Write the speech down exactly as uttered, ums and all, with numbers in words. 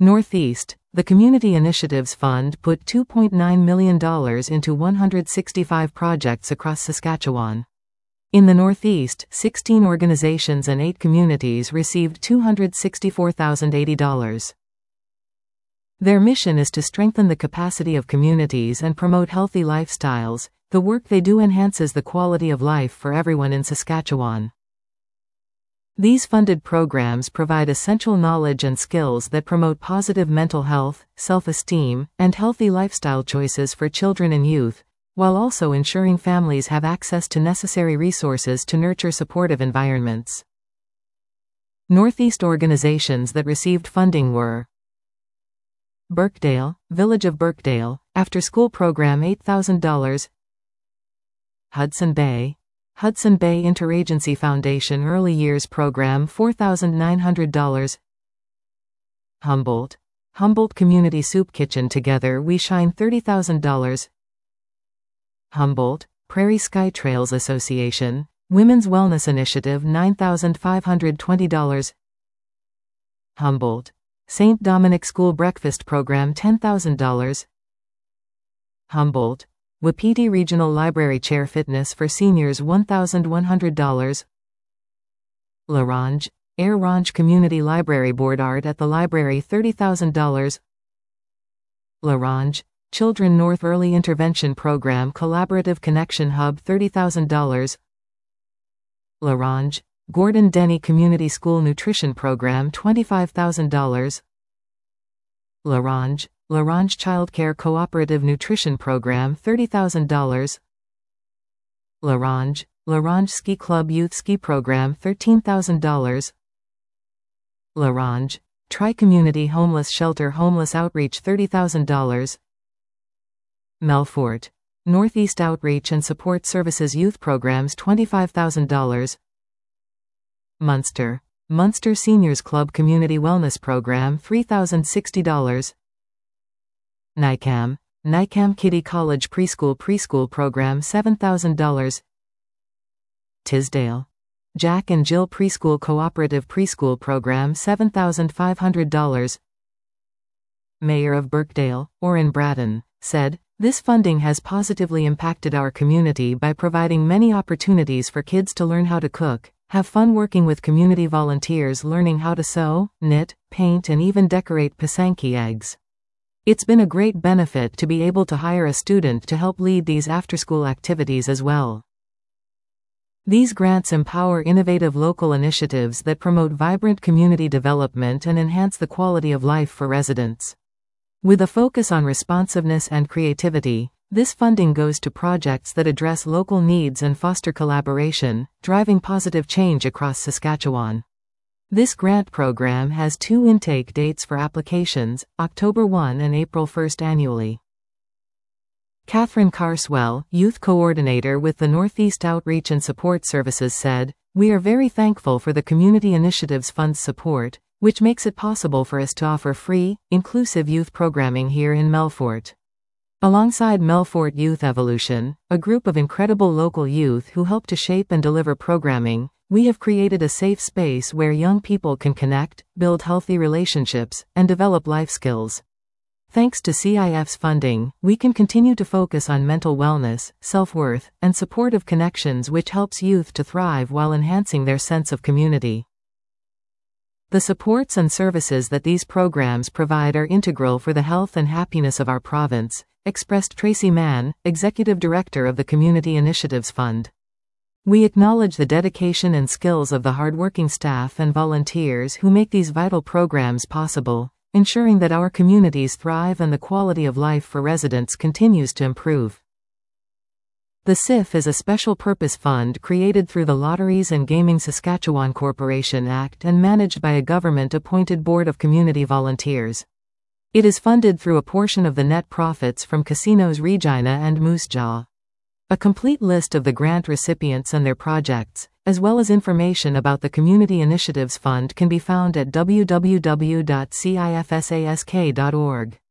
Northeast, the Community Initiatives Fund put two point nine million dollars into one hundred sixty-five projects across Saskatchewan. In the Northeast, sixteen organizations and eight communities received two hundred sixty-four thousand eighty dollars. Their mission is to strengthen the capacity of communities and promote healthy lifestyles. The work they do enhances the quality of life for everyone in Saskatchewan. These funded programs provide essential knowledge and skills that promote positive mental health, self-esteem, and healthy lifestyle choices for children and youth, while also ensuring families have access to necessary resources to nurture supportive environments. Northeast organizations that received funding were Birkdale, Village of Birkdale, After School Program eight thousand dollars. Hudson Bay, Hudson Bay Interagency Foundation Early Years Program four thousand nine hundred dollars. Humboldt, Humboldt Community Soup Kitchen Together We Shine thirty thousand dollars. Humboldt, Prairie Sky Trails Association, Women's Wellness Initiative nine thousand five hundred twenty dollars. Humboldt, Saint Dominic School Breakfast Program ten thousand dollars. Humboldt, Wapiti Regional Library Chair Fitness for Seniors one thousand one hundred dollars. La Ronge, Air Ronge Community Library Board Art at the Library thirty thousand dollars. La Ronge, Children North Early Intervention Program Collaborative Connection Hub thirty thousand dollars. La Ronge, Gordon Denny Community School Nutrition Program twenty-five thousand dollars. La Ronge, La Ronge Childcare Cooperative Nutrition Program thirty thousand dollars. La Ronge, La Ronge Ski Club Youth Ski Program thirteen thousand dollars. La Ronge, Tri-Community Homeless Shelter Homeless Outreach thirty thousand dollars. Melfort, Northeast Outreach and Support Services Youth Programs twenty-five thousand dollars. Munster, Munster Seniors Club Community Wellness Program three thousand sixty dollars. NICAM, NICAM Kitty College Preschool Preschool Program seven thousand dollars. Tisdale, Jack and Jill Preschool Cooperative Preschool Program seven thousand five hundred dollars. Mayor of Birkdale, Orrin Braddon, said, "This funding has positively impacted our community by providing many opportunities for kids to learn how to cook, have fun working with community volunteers learning how to sew, knit, paint and even decorate Pisanki eggs. It's been a great benefit to be able to hire a student to help lead these after-school activities as well." These grants empower innovative local initiatives that promote vibrant community development and enhance the quality of life for residents. With a focus on responsiveness and creativity, this funding goes to projects that address local needs and foster collaboration, driving positive change across Saskatchewan. This grant program has two intake dates for applications, October first and April first annually. Catherine Carswell, Youth Coordinator with the Northeast Outreach and Support Services said, "We are very thankful for the Community Initiatives Fund's support, which makes it possible for us to offer free, inclusive youth programming here in Melfort. Alongside Melfort Youth Evolution, a group of incredible local youth who help to shape and deliver programming, we have created a safe space where young people can connect, build healthy relationships, and develop life skills. Thanks to C I F's funding, we can continue to focus on mental wellness, self-worth, and supportive connections, which helps youth to thrive while enhancing their sense of community. The supports and services that these programs provide are integral for the health and happiness of our province," expressed Tracy Mann, Executive Director of the Community Initiatives Fund. "We acknowledge the dedication and skills of the hardworking staff and volunteers who make these vital programs possible, ensuring that our communities thrive and the quality of life for residents continues to improve." The C I F is a special purpose fund created through the Lotteries and Gaming Saskatchewan Corporation Act and managed by a government-appointed board of community volunteers. It is funded through a portion of the net profits from casinos Regina and Moose Jaw. A complete list of the grant recipients and their projects, as well as information about the Community Initiatives Fund, can be found at w w w dot c i f sask dot org.